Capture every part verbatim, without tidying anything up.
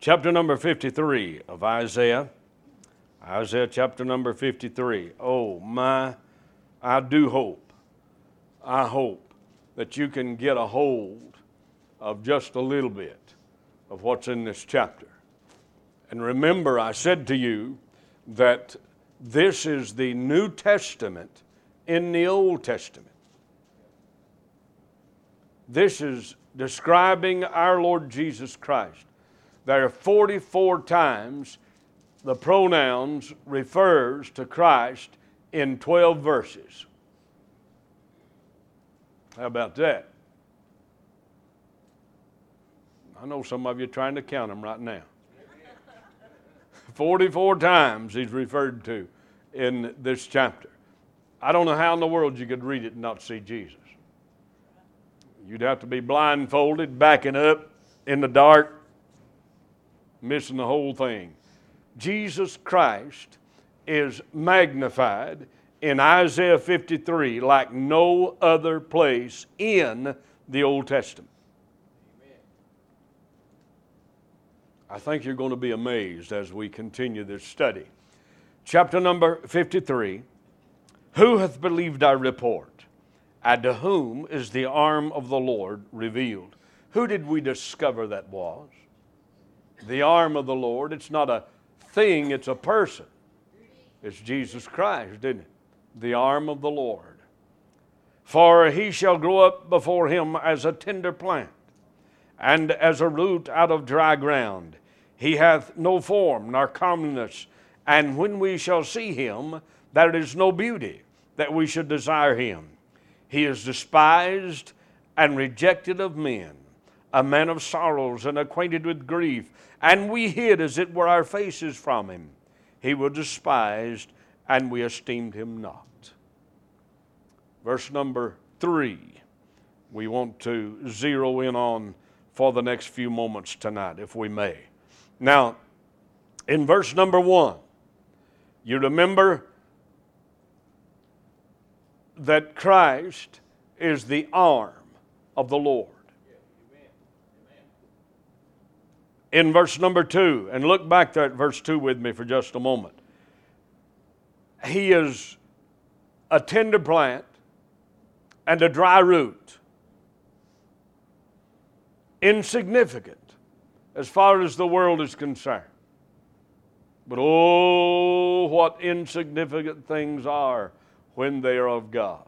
chapter number fifty-three of Isaiah. Isaiah chapter number fifty-three. Oh my, I do hope, I hope that you can get a hold of just a little bit of what's in this chapter. And remember, I said to you that this is the New Testament in the Old Testament. This is describing our Lord Jesus Christ. There are forty-four times the pronouns refers to Christ in twelve verses. How about that? I know some of you are trying to count them right now. forty-four times he's referred to in this chapter. I don't know how in the world you could read it and not see Jesus. You'd have to be blindfolded, backing up in the dark, missing the whole thing. Jesus Christ is magnified in Isaiah fifty-three like no other place in the Old Testament. Amen. I think you're going to be amazed as we continue this study. Chapter number fifty-three. Who hath believed our report? And to whom is the arm of the Lord revealed? Who did we discover that was? The arm of the Lord. It's not a thing, it's a person. It's Jesus Christ, isn't it? The arm of the Lord. For he shall grow up before him as a tender plant, and as a root out of dry ground. He hath no form nor comeliness, and when we shall see him, there is no beauty that we should desire him. He is despised and rejected of men, a man of sorrows and acquainted with grief, and we hid as it were our faces from him. He was despised, and we esteemed him not. Verse number three, we want to zero in on for the next few moments tonight, if we may. Now, in verse number one, you remember that Christ is the arm of the Lord. In verse number two, and look back there at verse two with me for just a moment. He is a tender plant and a dry root. Insignificant as far as the world is concerned. But oh, what insignificant things are when they are of God.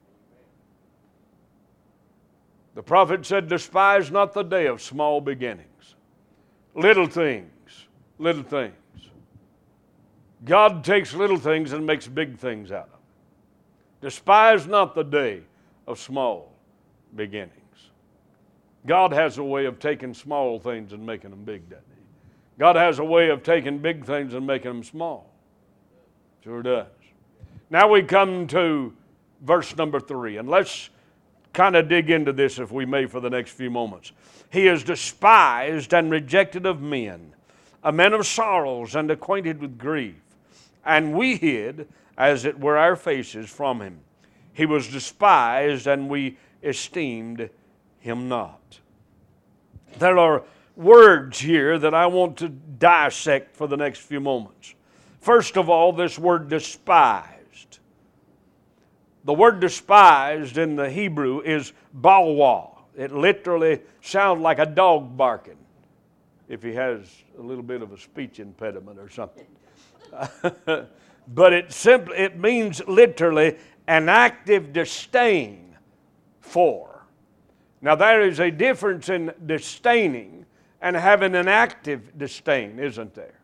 The prophet said, despise not the day of small beginnings. Little things, little things. God takes little things and makes big things out of them. Despise not the day of small beginnings. God has a way of taking small things and making them big, doesn't he? God has a way of taking big things and making them small. Sure does. Now we come to verse number three, and let's kind of dig into this, if we may, for the next few moments. He is despised and rejected of men, a man of sorrows and acquainted with grief. And we hid, as it were, our faces from him. He was despised, and we esteemed him not. There are words here that I want to dissect for the next few moments. First of all, this word despised. The word despised in the Hebrew is balwa. It literally sounds like a dog barking, if he has a little bit of a speech impediment or something. But it simply it means literally an active disdain for. Now there is a difference in disdaining and having an active disdain, isn't there?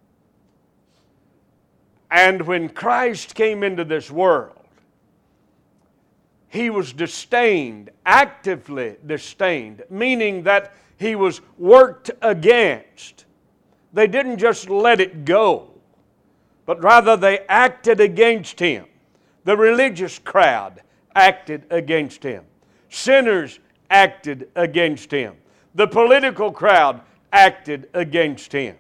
And when Christ came into this world, he was disdained, actively disdained, meaning that he was worked against. They didn't just let it go, but rather they acted against him. The religious crowd acted against him. Sinners acted against him. The political crowd acted against him.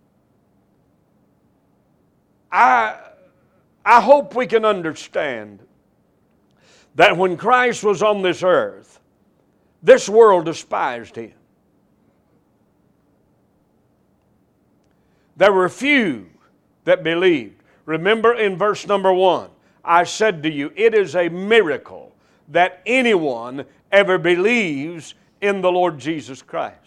I, I hope we can understand that when Christ was on this earth, this world despised him. There were few that believed. Remember in verse number one, I said to you, it is a miracle that anyone ever believes in the Lord Jesus Christ.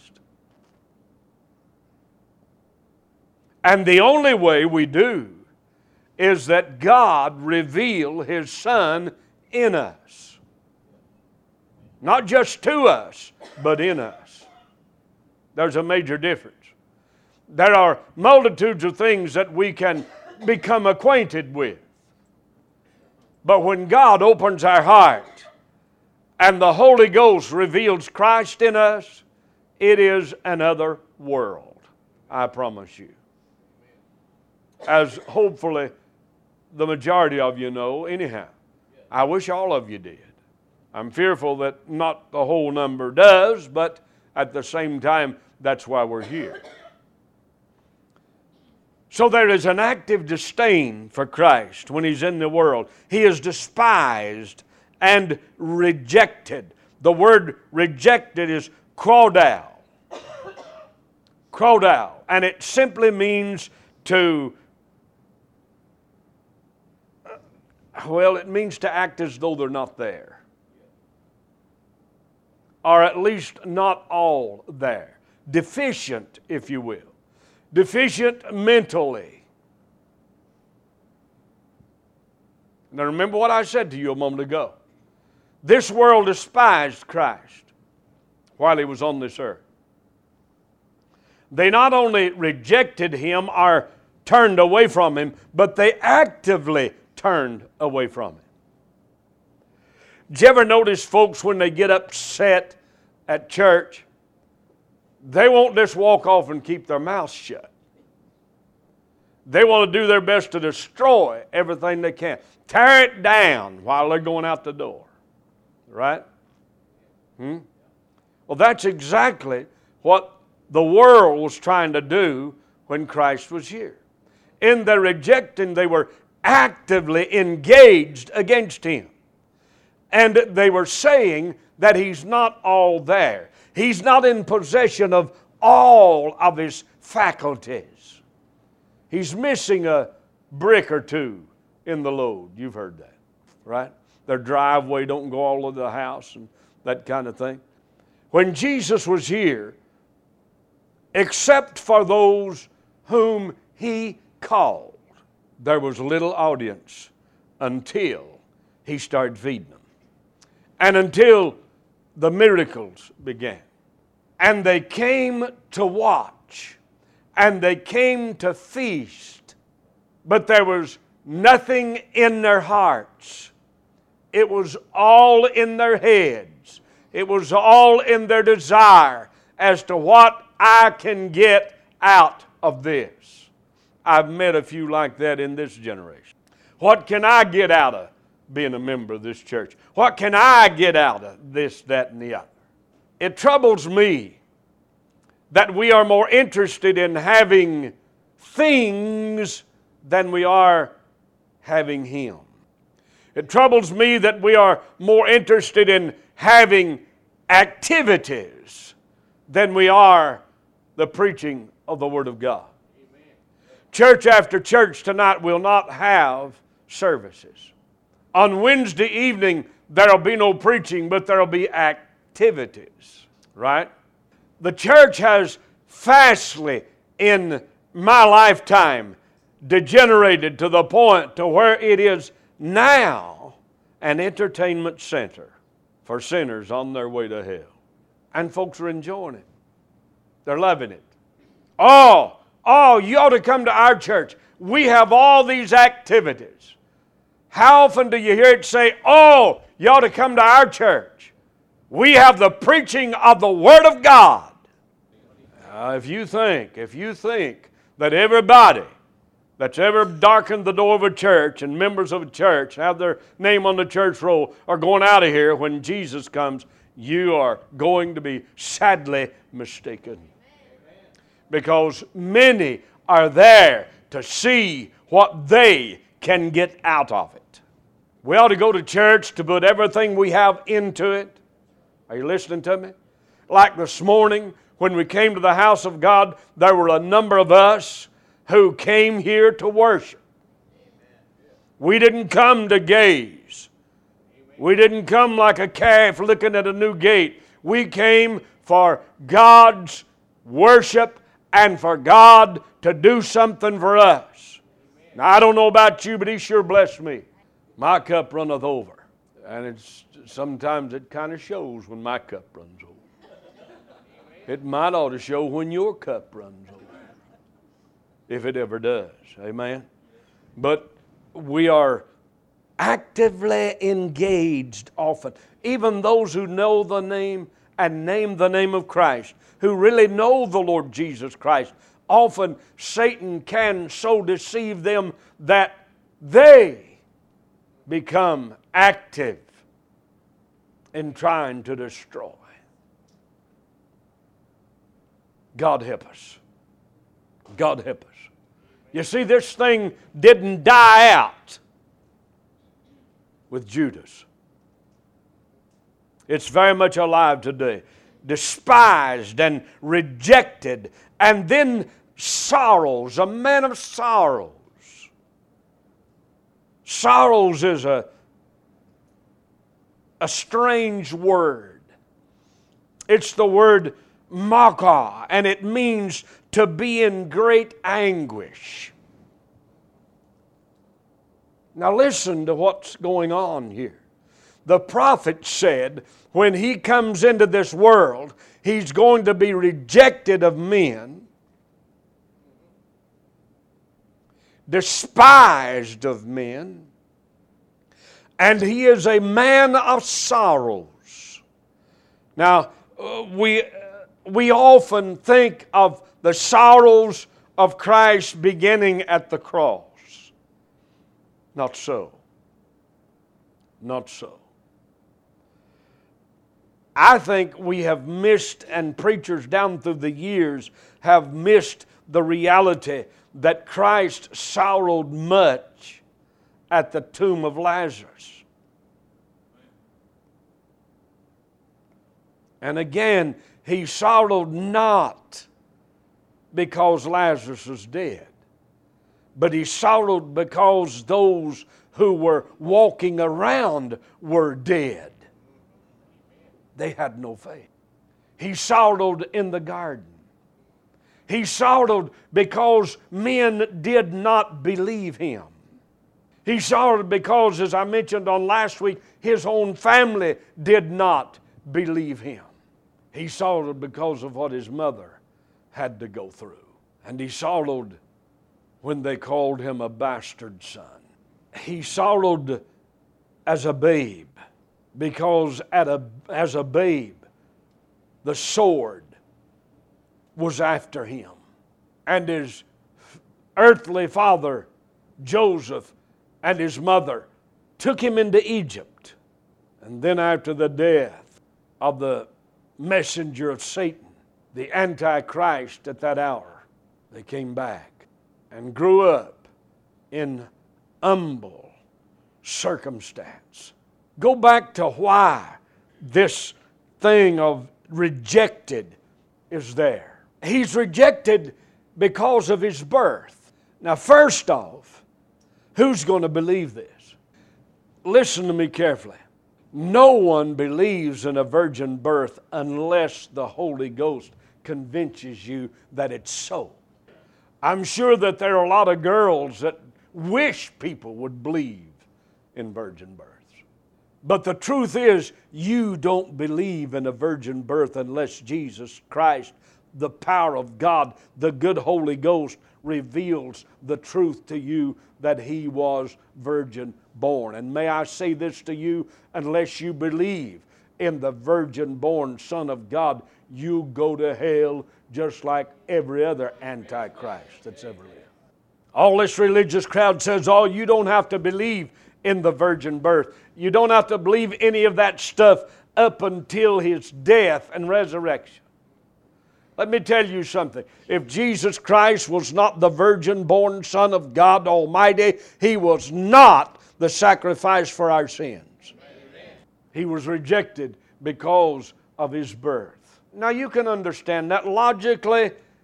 And the only way we do is that God reveal His Son in us. Not just to us, but in us. There's a major difference. There are multitudes of things that we can become acquainted with. But when God opens our heart and the Holy Ghost reveals Christ in us, it is another world, I promise you. As hopefully the majority of you know anyhow. I wish all of you did. I'm fearful that not the whole number does, but at the same time, that's why we're here. So there is an active disdain for Christ when He's in the world. He is despised and rejected. The word rejected is krodao. Krodao. And it simply means to, well, it means to act as though they're not there. Or at least not all there. Deficient, if you will. Deficient mentally. Now remember what I said to you a moment ago. This world despised Christ while He was on this earth. They not only rejected Him or turned away from Him, but they actively turned away from Him. Did you ever notice folks when they get upset at church, they won't just walk off and keep their mouths shut. They want to do their best to destroy everything they can. Tear it down while they're going out the door. Right? Hmm? Well, that's exactly what the world was trying to do when Christ was here. In their rejecting, they were actively engaged against Him. And they were saying that He's not all there. He's not in possession of all of His faculties. He's missing a brick or two in the load. You've heard that, right? Their driveway don't go all over the house and that kind of thing. When Jesus was here, except for those whom He called, there was little audience until He started feeding them. And until the miracles began. And they came to watch. And they came to feast. But there was nothing in their hearts. It was all in their heads. It was all in their desire as to what I can get out of this. I've met a few like that in this generation. What can I get out of being a member of this church? What can I get out of this, that, and the other? It troubles me that we are more interested in having things than we are having Him. It troubles me that we are more interested in having activities than we are the preaching of the Word of God. Amen. Church after church tonight will not have services. On Wednesday evening, there will be no preaching, but there will be activities, right? The church has fastly, in my lifetime, degenerated to the point to where it is now an entertainment center for sinners on their way to hell. And folks are enjoying it. They're loving it. Oh, oh, you ought to come to our church. We have all these activities. How often do you hear it say, oh, you ought to come to our church? We have the preaching of the Word of God. Uh, if you think, if you think that everybody that's ever darkened the door of a church and members of a church have their name on the church roll are going out of here when Jesus comes, you are going to be sadly mistaken. Because many are there to see what they can get out of it. We ought to go to church to put everything we have into it. Are you listening to me? Like this morning, when we came to the house of God, there were a number of us who came here to worship. We didn't come to gaze. We didn't come like a calf looking at a new gate. We came for God's worship and for God to do something for us. Now, I don't know about you, but He sure blessed me. My cup runneth over. And it's sometimes it kind of shows when my cup runs over. It might ought to show when your cup runs over, if it ever does. Amen? But we are actively engaged often. Even those who know the name and name the name of Christ, who really know the Lord Jesus Christ, often Satan can so deceive them that they become active in trying to destroy. God help us. God help us. You see, this thing didn't die out with Judas. It's very much alive today. Despised and rejected, and then sorrows, a man of sorrows. Sorrows is a, a strange word. It's the word maka, and it means to be in great anguish. Now listen to what's going on here. The prophet said when he comes into this world, he's going to be rejected of men, despised of men, and he is a man of sorrows. Now, uh, we, uh, we often think of the sorrows of Christ beginning at the cross. Not so. Not so. I think we have missed, and preachers down through the years have missed the reality that Christ sorrowed much at the tomb of Lazarus. And again, He sorrowed not because Lazarus was dead, but He sorrowed because those who were walking around were dead. They had no faith. He sorrowed in the garden. He sorrowed because men did not believe Him. He sorrowed because, as I mentioned on last week, His own family did not believe Him. He sorrowed because of what His mother had to go through. And He sorrowed when they called Him a bastard son. He sorrowed as a babe because at a, as a babe, the sword was after Him. And His earthly father, Joseph, and his mother took Him into Egypt. And then after the death of the messenger of Satan, the Antichrist at that hour, they came back and grew up in humble circumstance. Go back to why this thing of rejected is there. He's rejected because of His birth. Now, first off, who's going to believe this? Listen to me carefully. No one believes in a virgin birth unless the Holy Ghost convinces you that it's so. I'm sure that there are a lot of girls that wish people would believe in virgin births. But the truth is, you don't believe in a virgin birth unless Jesus Christ, the power of God, the good Holy Ghost, reveals the truth to you that He was virgin born. And may I say this to you, unless you believe in the virgin born Son of God, you go to hell just like every other Antichrist that's ever lived. All this religious crowd says, oh, you don't have to believe in the virgin birth. You don't have to believe any of that stuff up until His death and resurrection. Let me tell you something. If Jesus Christ was not the virgin-born Son of God Almighty, He was not the sacrifice for our sins. Amen. He was rejected because of His birth. Now you can understand that logically.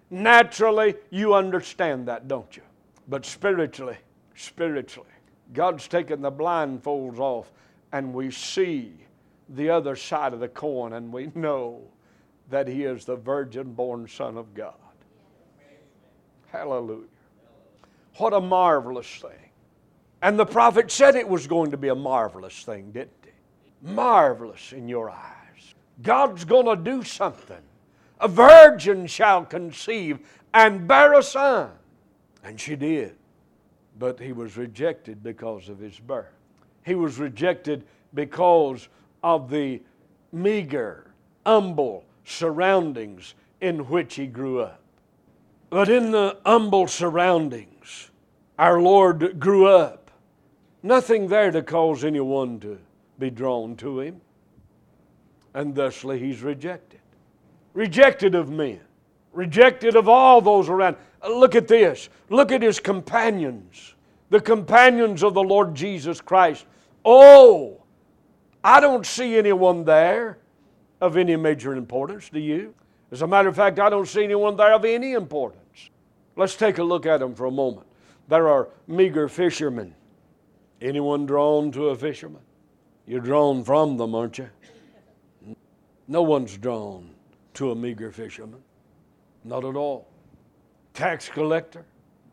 Naturally, you understand that, don't you? But spiritually, spiritually, God's taken the blindfolds off, and we see the other side of the coin, and we know that He is the virgin-born Son of God. Hallelujah. What a marvelous thing. And the prophet said it was going to be a marvelous thing, didn't he? Marvelous in your eyes. God's going to do something. A virgin shall conceive and bear a son. And she did. But he was rejected because of his birth. He was rejected because of the meager, humble surroundings in which he grew up. But in the humble surroundings, our Lord grew up. Nothing there to cause anyone to be drawn to Him. And thusly He's rejected. Rejected of men. Rejected of all those around. Look at this. Look at His companions. The companions of the Lord Jesus Christ. Oh, I don't see anyone there of any major importance. Do you? As a matter of fact, I don't see anyone there of any importance. Let's take a look at them for a moment. There are meager fishermen. Anyone drawn to a fisherman? You're drawn from them, aren't you? No one's drawn to a meager fisherman. Not at all. Tax collector.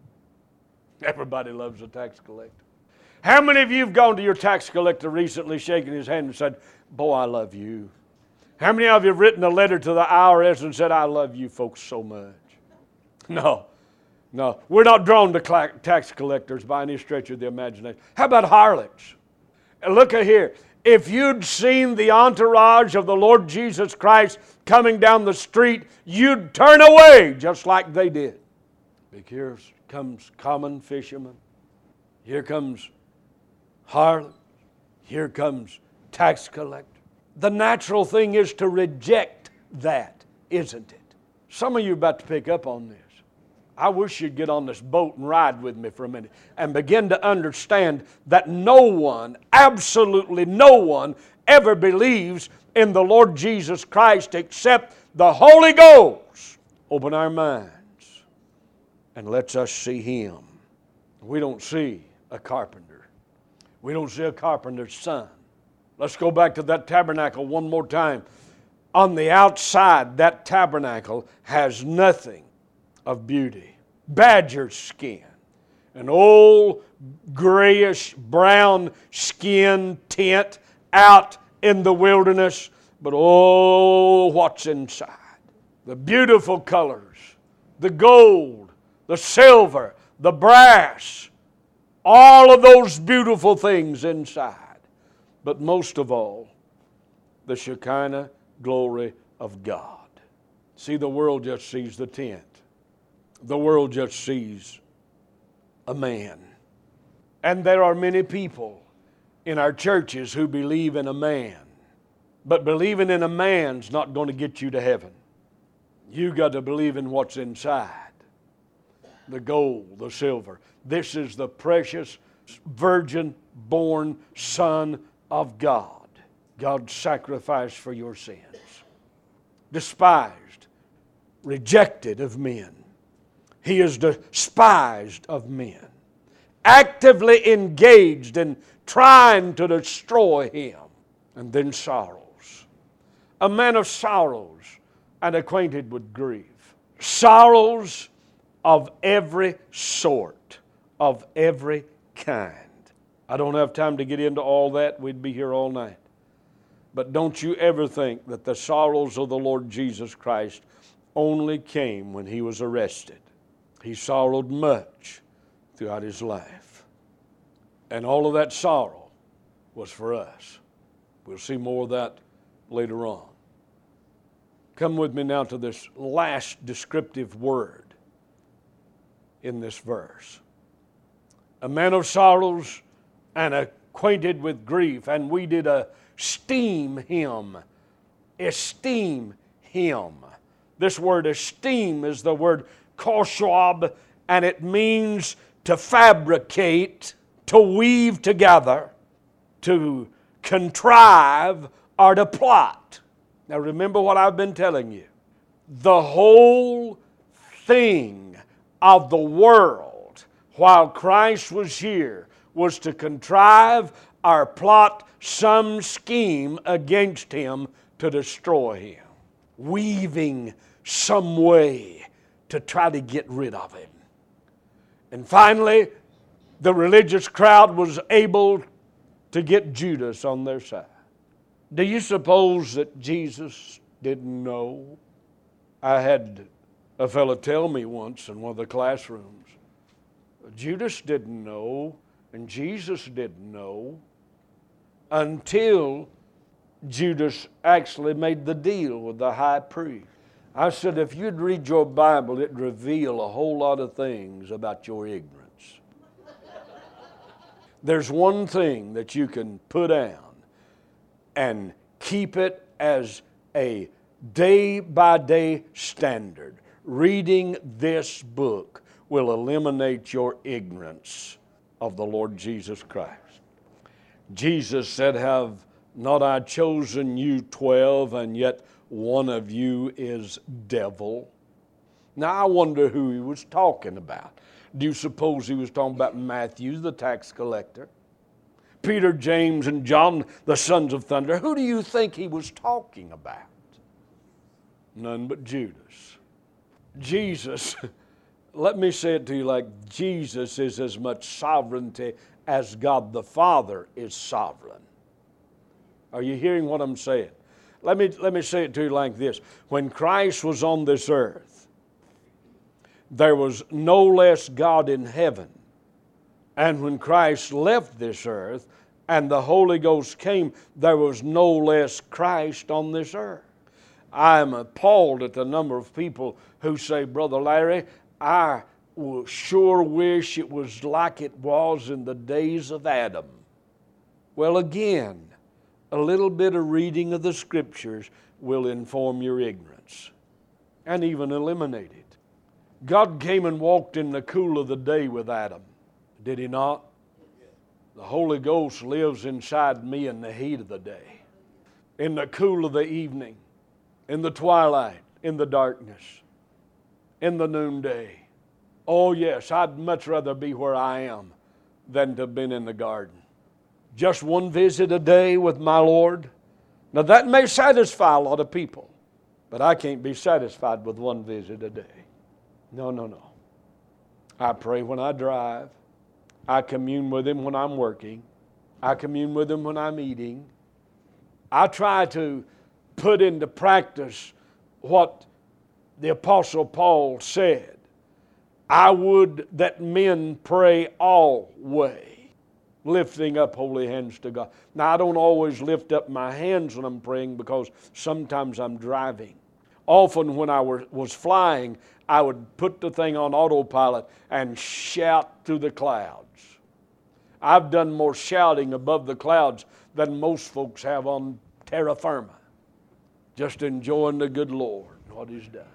Everybody loves a tax collector. How many of you have gone to your tax collector recently, shaking his hand and said, "Boy, I love you"? How many of you have written a letter to the I R S and said, "I love you folks so much"? No. No. We're not drawn to tax collectors by any stretch of the imagination. How about harlots? And look at here. If you'd seen the entourage of the Lord Jesus Christ coming down the street, you'd turn away just like they did. Here comes common fishermen. Here comes harlot. Here comes tax collector. The natural thing is to reject that, isn't it? Some of you are about to pick up on this. I wish you'd get on this boat and ride with me for a minute and begin to understand that no one, absolutely no one, ever believes in the Lord Jesus Christ except the Holy Ghost. Open our minds and lets us see Him. We don't see a carpenter. We don't see a carpenter's son. Let's go back to that tabernacle one more time. On the outside, that tabernacle has nothing of beauty. Badger skin. An old grayish brown skin tint out in the wilderness. But oh, what's inside? The beautiful colors. The gold. The silver. The brass. All of those beautiful things inside. But most of all, the Shekinah glory of God. See, the world just sees the tent. The world just sees a man. And there are many people in our churches who believe in a man. But believing in a man's not going to get you to heaven. You got to believe in what's inside. The gold, the silver. This is the precious virgin-born Son of God. God's sacrifice for your sins. Despised, rejected of men. He is despised of men. Actively engaged in trying to destroy Him. And then sorrows. A man of sorrows and acquainted with grief. Sorrows of every sort, of every kind. I don't have time to get into all that. We'd be here all night. But don't you ever think that the sorrows of the Lord Jesus Christ only came when He was arrested. He sorrowed much throughout His life. And all of that sorrow was for us. We'll see more of that later on. Come with me now to this last descriptive word in this verse. A man of sorrows and acquainted with grief, and we did esteem Him. Esteem Him. This word esteem is the word koshab, and it means to fabricate, to weave together, to contrive, or to plot. Now remember what I've been telling you. The whole thing of the world while Christ was here was to contrive or plot some scheme against Him to destroy Him, weaving some way to try to get rid of Him. And finally, the religious crowd was able to get Judas on their side. Do you suppose that Jesus didn't know? I had a fellow tell me once in one of the classrooms, Judas didn't know and Jesus didn't know until Judas actually made the deal with the high priest. I said, if you'd read your Bible, it'd reveal a whole lot of things about your ignorance. There's one thing that you can put down and keep it as a day-by-day standard. Reading this book will eliminate your ignorance of the Lord Jesus Christ. Jesus said, have not I chosen you twelve, and yet one of you is devil? Now I wonder who he was talking about. Do you suppose he was talking about Matthew, the tax collector? Peter, James, and John, the sons of thunder? Who do you think he was talking about? None but Judas. Jesus, let me say it to you like Jesus is as much sovereignty as God the Father is sovereign. Are you hearing what I'm saying? Let me, let me say it to you like this. When Christ was on this earth, there was no less God in heaven. And when Christ left this earth and the Holy Ghost came, there was no less Christ on this earth. I am appalled at the number of people who say, Brother Larry, I will sure wish it was like it was in the days of Adam. Well, again, a little bit of reading of the Scriptures will inform your ignorance and even eliminate it. God came and walked in the cool of the day with Adam. Did He not? The Holy Ghost lives inside me in the heat of the day, in the cool of the evening, in the twilight, in the darkness, in the noonday. Oh yes, I'd much rather be where I am than to have been in the garden. Just one visit a day with my Lord. Now that may satisfy a lot of people, but I can't be satisfied with one visit a day. No, no, no. I pray when I drive. I commune with Him when I'm working. I commune with Him when I'm eating. I try to put into practice what the Apostle Paul said. I would that men pray always, lifting up holy hands to God. Now, I don't always lift up my hands when I'm praying because sometimes I'm driving. Often when I was flying, I would put the thing on autopilot and shout through the clouds. I've done more shouting above the clouds than most folks have on terra firma, just enjoying the good Lord and what He's done.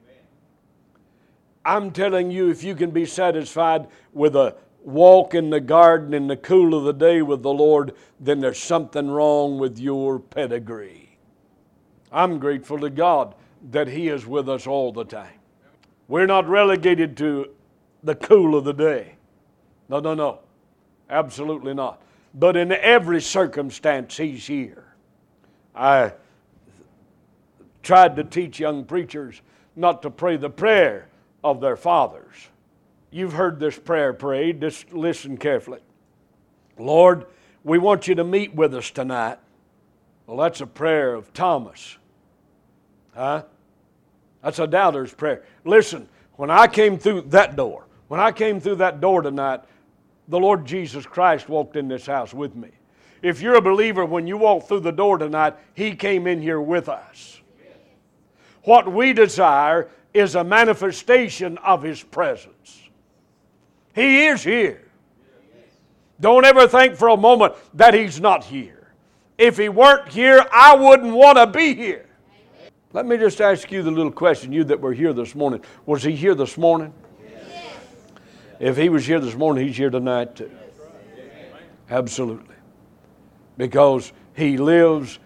I'm telling you, if you can be satisfied with a walk in the garden in the cool of the day with the Lord, then there's something wrong with your pedigree. I'm grateful to God that He is with us all the time. We're not relegated to the cool of the day. No, no, no. Absolutely not. But in every circumstance, He's here. I tried to teach young preachers not to pray the prayer of their fathers. You've heard this prayer prayed. Just listen carefully. Lord, we want you to meet with us tonight. Well, that's a prayer of Thomas. Huh? That's a doubter's prayer. Listen, when I came through that door, when I came through that door tonight, the Lord Jesus Christ walked in this house with me. If you're a believer, when you walk through the door tonight, He came in here with us. What we desire is a manifestation of His presence. He is here. Don't ever think for a moment that He's not here. If He weren't here, I wouldn't want to be here. Let me just ask you the little question, you that were here this morning. Was He here this morning? Yes. If He was here this morning, He's here tonight too. Absolutely. Because He lives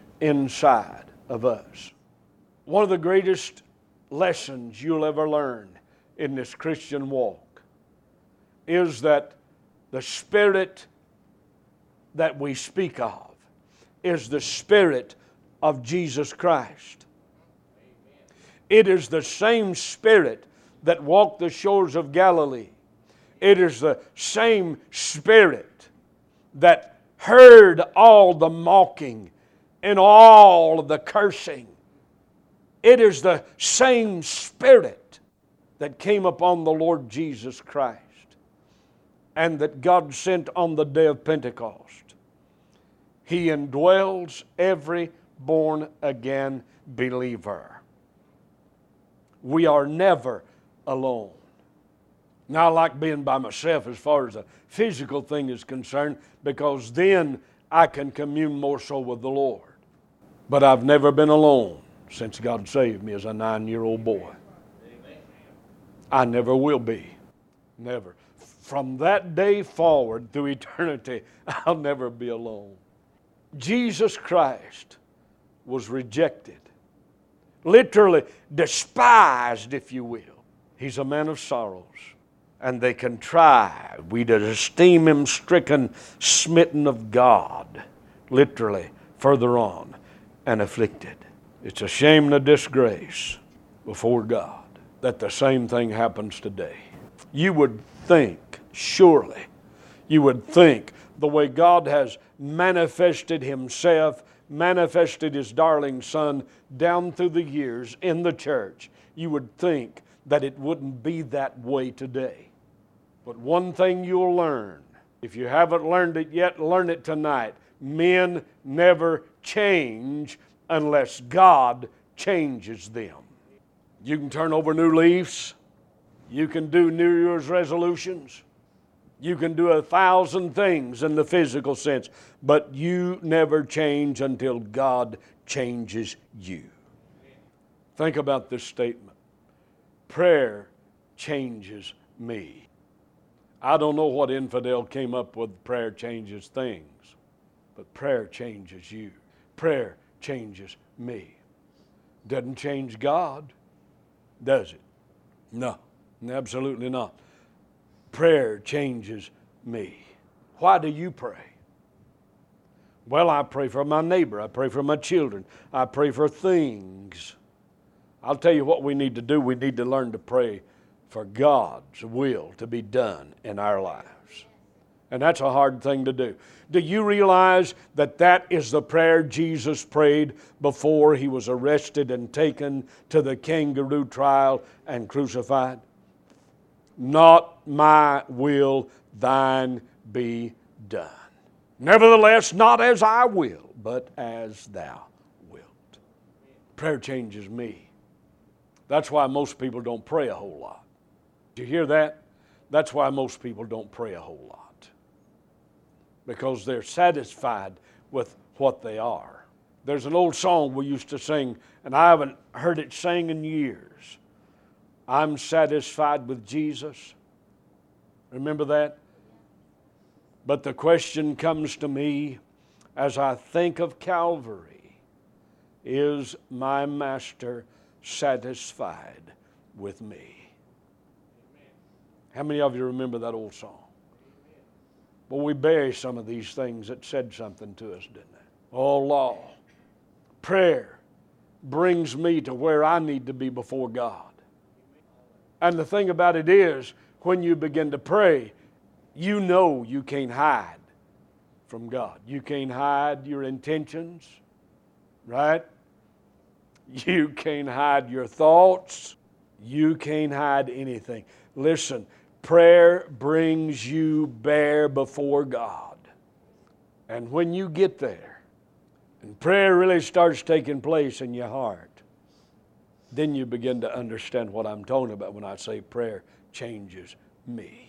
inside of us. One of the greatest lessons you'll ever learn in this Christian walk is that the Spirit that we speak of is the Spirit of Jesus Christ. It is the same Spirit that walked the shores of Galilee. It is the same Spirit that heard all the mocking and all the cursing. It is the same Spirit that came upon the Lord Jesus Christ and that God sent on the day of Pentecost. He indwells every born-again believer. We are never alone. Now, I like being by myself as far as the physical thing is concerned, because then I can commune more so with the Lord. But I've never been alone since God saved me as a nine-year-old boy. I never will be. Never. From that day forward through eternity, I'll never be alone. Jesus Christ was rejected, literally despised, if you will. He's a man of sorrows, and they contrived, we to esteem him stricken, smitten of God, literally, further on, and afflicted. It's a shame and a disgrace before God that the same thing happens today. You would think, surely, you would think the way God has manifested himself, manifested his darling Son down through the years in the church, you would think that it wouldn't be that way today. But one thing you'll learn, if you haven't learned it yet, learn it tonight. Men never change unless God changes them. You can turn over new leaves. You can do New Year's resolutions. You can do a thousand things in the physical sense, but you never change until God changes you. Think about this statement. Prayer changes me. I don't know what infidel came up with prayer changes things, but prayer changes you. Prayer changes me. Doesn't change God, does it? No, absolutely not. Prayer changes me. Why do you pray? Well, I pray for my neighbor. I pray for my children. I pray for things. I'll tell you what we need to do. We need to learn to pray for God's will to be done in our lives. And that's a hard thing to do. Do you realize that that is the prayer Jesus prayed before he was arrested and taken to the kangaroo trial and crucified? Not my will, thine be done. Nevertheless, not as I will, but as thou wilt. Prayer changes me. That's why most people don't pray a whole lot. Did you hear that? That's why most people don't pray a whole lot. Because they're satisfied with what they are. There's an old song we used to sing, and I haven't heard it sang in years. I'm satisfied with Jesus. Remember that? But the question comes to me as I think of Calvary, is my Master satisfied with me? How many of you remember that old song? Well, we bury some of these things that said something to us, didn't they? Oh, law. Prayer brings me to where I need to be before God. And the thing about it is, when you begin to pray, you know you can't hide from God. You can't hide your intentions, right? You can't hide your thoughts. You can't hide anything. Listen, prayer brings you bare before God. And when you get there, and prayer really starts taking place in your heart, then you begin to understand what I'm talking about when I say prayer changes me.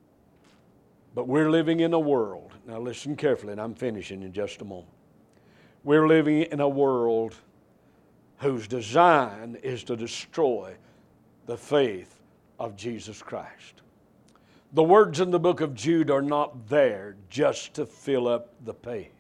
But we're living in a world, now listen carefully, and I'm finishing in just a moment. We're living in a world whose design is to destroy the faith of Jesus Christ. The words in the book of Jude are not there just to fill up the page.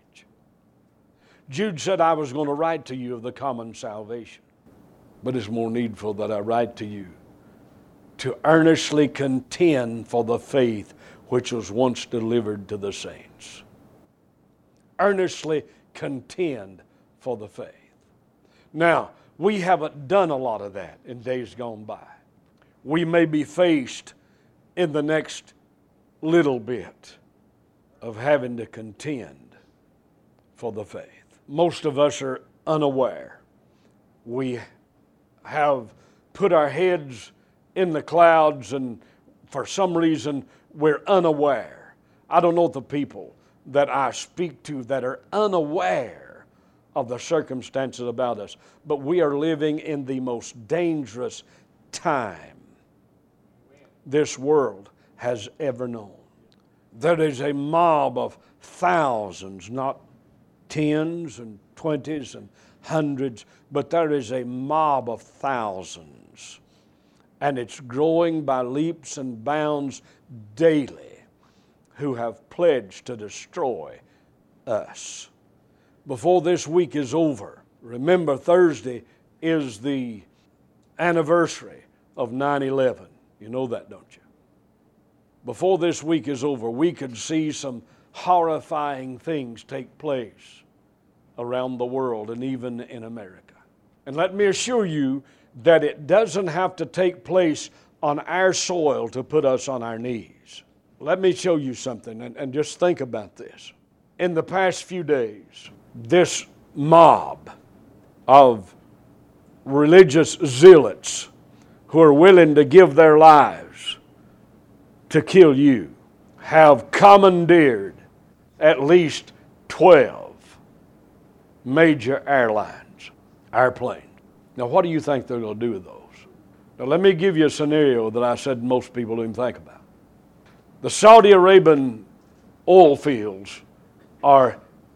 Jude said, I was going to write to you of the common salvation, but it's more needful that I write to you to earnestly contend for the faith which was once delivered to the saints. Earnestly contend for the faith. Now, we haven't done a lot of that in days gone by. We may be faced in the next little bit of having to contend for the faith. Most of us are unaware. We have put our heads in the clouds, and for some reason we're unaware. I don't know the people that I speak to that are unaware of the circumstances about us, but we are living in the most dangerous time this world has ever known. There is a mob of thousands, not tens and twenties and hundreds, but there is a mob of thousands, and it's growing by leaps and bounds daily, who have pledged to destroy us. Before this week is over, remember Thursday is the anniversary of nine eleven. You know that, don't you? Before this week is over, we could see some horrifying things take place around the world and even in America. And let me assure you that it doesn't have to take place on our soil to put us on our knees. Let me show you something, and, and just think about this. In the past few days, this mob of religious zealots who are willing to give their lives to kill you have commandeered at least twelve major airlines, airplanes. Now, what do you think they're going to do with those? Now, let me give you a scenario that I said most people don't even think about. The Saudi Arabian oil fields are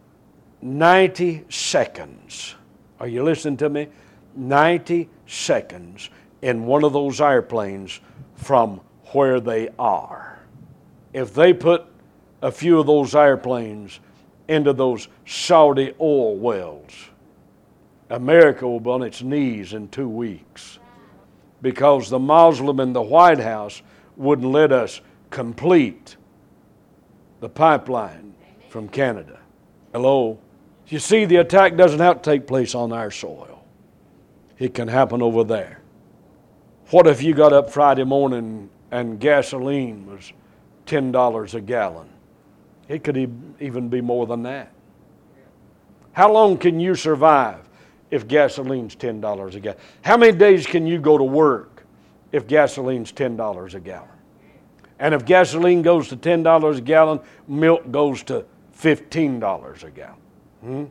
ninety seconds. Are you listening to me? ninety seconds in one of those airplanes from where they are. If they put a few of those airplanes into those Saudi oil wells, America will be on its knees in two weeks because the Muslim in the White House wouldn't let us complete the pipeline from Canada. Hello? You see, the attack doesn't have to take place on our soil. It can happen over there. What if you got up Friday morning and gasoline was ten dollars a gallon? It could even be more than that. How long can you survive if gasoline's ten dollars a gallon? How many days can you go to work if gasoline's ten dollars a gallon? And if gasoline goes to ten dollars a gallon, milk goes to fifteen dollars a gallon. Hmm?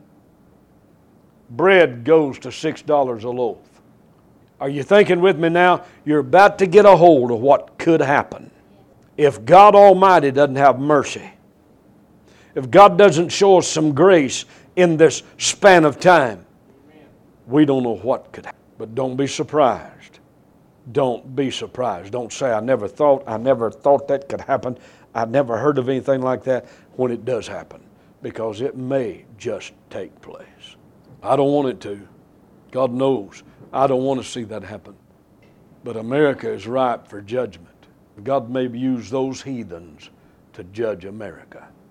Bread goes to six dollars a loaf. Are you thinking with me now? You're about to get a hold of what could happen if God Almighty doesn't have mercy. If God doesn't show us some grace in this span of time, we don't know what could happen. But don't be surprised. Don't be surprised. Don't say, I never thought, I never thought that could happen. I never heard of anything like that when it does happen, because it may just take place. I don't want it to. God knows. I don't want to see that happen. But America is ripe for judgment. God may use those heathens to judge America.